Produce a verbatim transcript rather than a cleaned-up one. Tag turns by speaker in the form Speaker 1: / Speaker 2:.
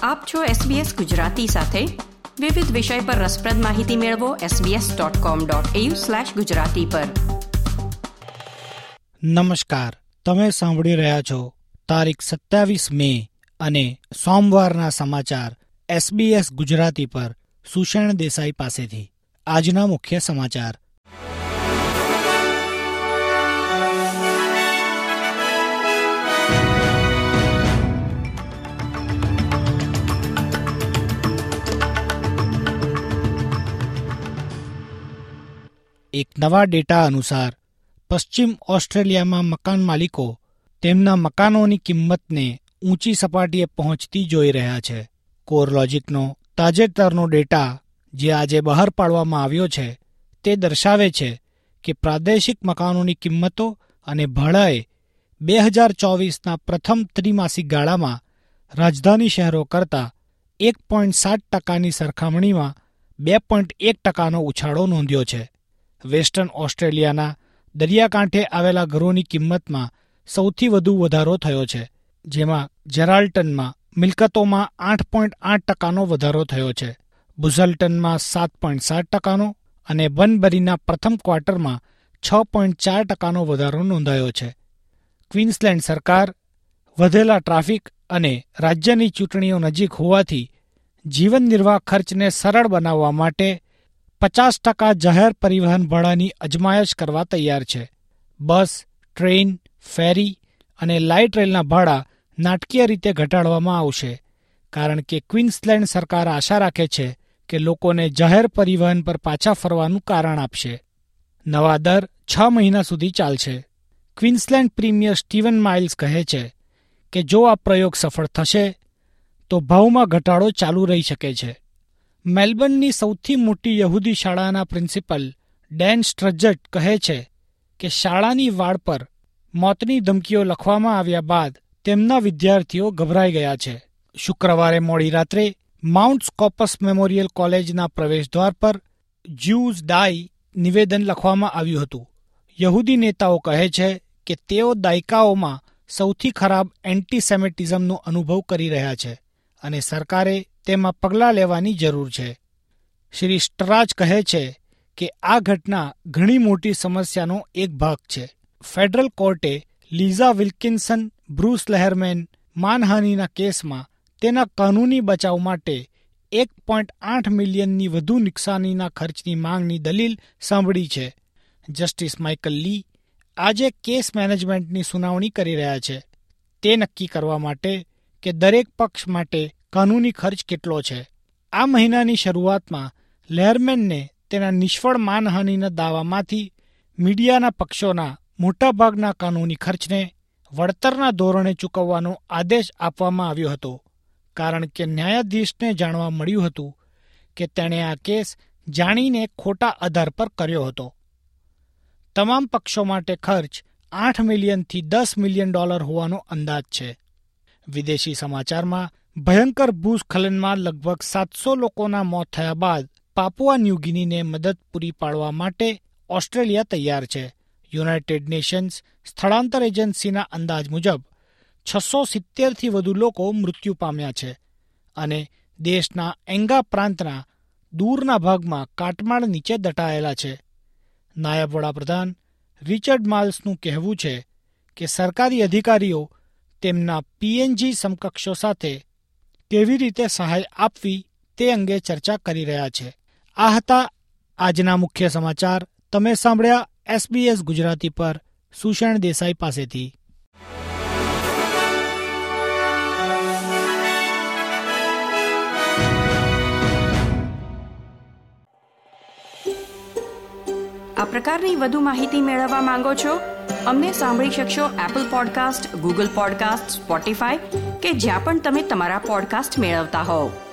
Speaker 1: આપ છો એસબીએસ ગુજરાતી સાથે. વિવિધ વિષય પર રસપ્રદ માહિતી મેળવો S B S dot com dot A U slash Gujarati પર.
Speaker 2: નમસ્કાર, તમે સાંભળી રહ્યા છો તારીખ સત્યાવીસ મે અને સોમવારના સમાચાર એસબીએસ ગુજરાતી પર સુષેણ દેસાઈ પાસેથી. આજના મુખ્ય સમાચાર. એક નવા ડેટા અનુસાર પશ્ચિમ ઓસ્ટ્રેલિયામાં મકાન માલિકો તેમના મકાનોની કિંમતને ઊંચી સપાટીએ પહોંચતી જોઈ રહ્યા છે. કોરલોજિકનો તાજેતરનો ડેટા જે આજે બહાર પાડવામાં આવ્યો છે તે દર્શાવે છે કે પ્રાદેશિક મકાનોની કિંમતો અને ભાડાએ બે હજાર ચોવીસના પ્રથમ ત્રિમાસિક ગાળામાં રાજધાની શહેરો કરતાં એક પોઈન્ટ સાત ટકાની સરખામણીમાં બે પોઈન્ટ એક ટકાનો ઉછાળો નોંધ્યો છે. વેસ્ટર્ન ઓસ્ટ્રેલિયાના દરિયાકાંઠે આવેલા ઘરોની કિંમતમાં સૌથી વધુ વધારો થયો છે, જેમાં જેરાલ્ટનમાં મિલકતોમાં આઠ પોઈન્ટ આઠ ટકાનો વધારો થયો છે, બુઝલ્ટનમાં સાત પોઈન્ટ સાત ટકાનો અને બનબરીના પ્રથમ ક્વાર્ટરમાં છ પોઈન્ટ ચાર ટકાનો વધારો નોંધાયો છે. ક્વીન્સલેન્ડ સરકાર વધેલા ટ્રાફિક અને રાજ્યની ચૂંટણીઓ નજીક હોવાથી જીવન નિર્વાહ ખર્ચને સરળ બનાવવા માટે પચાસ ટકા જાહેર પરિવહન ભાડાની અજમાયશ કરવા તૈયાર છે. બસ, ટ્રેન, ફેરી અને લાઇટ રેલના ભાડા નાટકીય રીતે ઘટાડવામાં આવશે, કારણ કે ક્વીન્સલેન્ડ સરકાર આશા રાખે છે કે લોકોને જાહેર પરિવહન પર પાછા ફરવાનું કારણ આપશે. નવા દર છ મહિના સુધી ચાલશે. ક્વીન્સલેન્ડ પ્રીમિયર સ્ટીવન માઇલ્સ કહે છે કે જો આ પ્રયોગ સફળ થશે તો ભાવમાં ઘટાડો ચાલુ રહી શકે છે. મેલબર્નની સૌથી મોટી યહૂદી શાળાના પ્રિન્સિપલ ડેન સ્ટ્રજટ કહે છે કે શાળાની વાડ પર મોતની ધમકીઓ લખવામાં આવ્યા બાદ તેમના વિદ્યાર્થીઓ ગભરાઈ ગયા છે. શુક્રવારે મોડી રાત્રે માઉન્ટ સ્કોપસ મેમોરિયલ કોલેજના પ્રવેશદ્વાર પર જ્યુઝ ડાઈ નિવેદન લખવામાં આવ્યું હતું. યહૂદી નેતાઓ કહે છે કે તેઓ દાયકાઓમાં સૌથી ખરાબ એન્ટીસેમિટિઝમનો અનુભવ કરી રહ્યા છે અને સરકારે તેમાં પગલાં લેવાની જરૂર છે. શ્રી સ્ટ્રાચ કહે છે કે આ ઘટના ઘણી મોટી સમસ્યાનો એક ભાગ છે. ફેડરલ કોર્ટે લીઝા વિલ્કિન્સન બ્રુસ લેહરમેન માનહાનિના કેસમાં તેના કાનૂની બચાવ માટે એક પોઈન્ટ આઠ મિલિયનની વધુ નુકસાનીના ખર્ચની માંગની દલીલ સાંભળી છે. જસ્ટિસ માઇકલ લી આજે કેસ મેનેજમેન્ટની સુનાવણી કરી રહ્યા છે, તે નક્કી કરવા માટે કે દરેક પક્ષ માટે કાનૂની ખર્ચ કેટલો છે. આ મહિનાની શરૂઆતમાં લેહરમેનને તેના નિષ્ફળ માનહાનિના દાવામાંથી મીડિયાના પક્ષોના મોટાભાગના કાનૂની ખર્ચને વળતરના ધોરણે ચૂકવવાનો આદેશ આપવામાં આવ્યો હતો, કારણ કે ન્યાયાધીશને જાણવા મળ્યું હતું કે તેણે આ કેસ જાણીને ખોટા આધાર પર કર્યો હતો. તમામ પક્ષો માટે ખર્ચ આઠ મિલિયનથી દસ મિલિયન ડોલર હોવાનો અંદાજ છે. વિદેશી સમાચારમાં ભયંકર ભૂસ્ખલનમાં લગભગ સાતસો લોકોના મોત થયા બાદ પાપુઆ ન્યૂગિનીને મદદ પૂરી પાડવા માટે ઓસ્ટ્રેલિયા તૈયાર છે. યુનાઇટેડ નેશન્સ સ્થળાંતર એજન્સીના અંદાજ મુજબ છસો સિત્તેરથી વધુ લોકો મૃત્યુ પામ્યા છે અને દેશના એંગા પ્રાંતના દૂરના ભાગમાં કાટમાળ નીચે દટાયેલા છે. નાયબ વડાપ્રધાન રિચર્ડ માલ્સનું કહેવું છે કે સરકારી અધિકારીઓ તેમના પીએનજી સમકક્ષો સાથે કેવી રીતે સહાય આપવી તે અંગે ચર્ચા કરી રહ્યા છે. આ હતા આજના મુખ્ય સમાચાર. તમે સાંભળ્યા એસબીએસ ગુજરાતી પર સુષેણ દેસાઈ પાસેથી.
Speaker 1: આ પ્રકારની વધુ માહિતી મેળવવા માંગો છો? અમને સાંભળી શકશો Apple podcast, Google podcast, Spotify કે જ્યાં પણ તમે તમારા પોડકાસ્ટ મેળવતા હોવ.